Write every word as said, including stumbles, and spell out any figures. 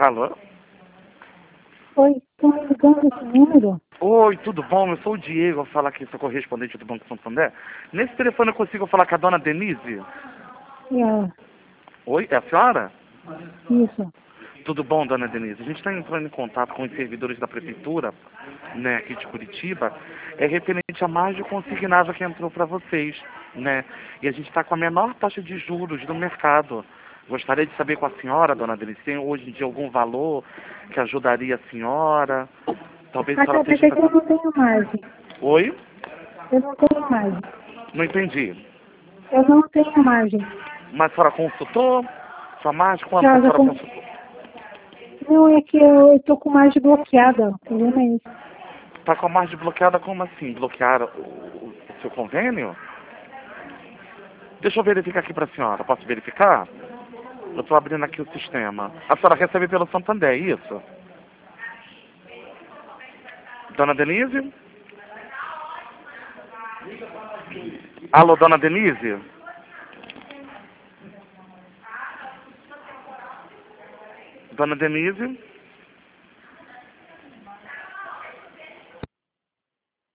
Alô? Oi, estão me ligando esse número? Oi, tudo bom? Eu sou o Diego, vou falar aqui, sou correspondente do Banco Santander. Nesse telefone eu consigo falar com a dona Denise? É, Oi, é a senhora? isso. Tudo bom, dona Denise? A gente está entrando em contato com os servidores da prefeitura, né, aqui de Curitiba, é referente a mais de consignado que entrou para vocês, né? E a gente está com a menor taxa de juros do mercado. Gostaria de saber com a senhora, dona Denise, tem hoje em dia algum valor que ajudaria a senhora? Talvez a Ah, senhora tá, mas esteja é que eu fazendo... não tenho margem. Oi? Eu não tenho margem. Não entendi. Eu não tenho margem. Mas a senhora consultou? Sua margem, quanto que a Já, já senhora com... consultou? Não, é que eu, eu tô com margem bloqueada. O problema é esse. Tá com a margem bloqueada, como assim? Bloquearam o, o, o seu convênio? Deixa eu verificar aqui para a senhora. Posso verificar? Eu estou abrindo aqui o sistema. A senhora recebe pelo Santander, é isso? Dona Denise? Alô, dona Denise? Dona Denise?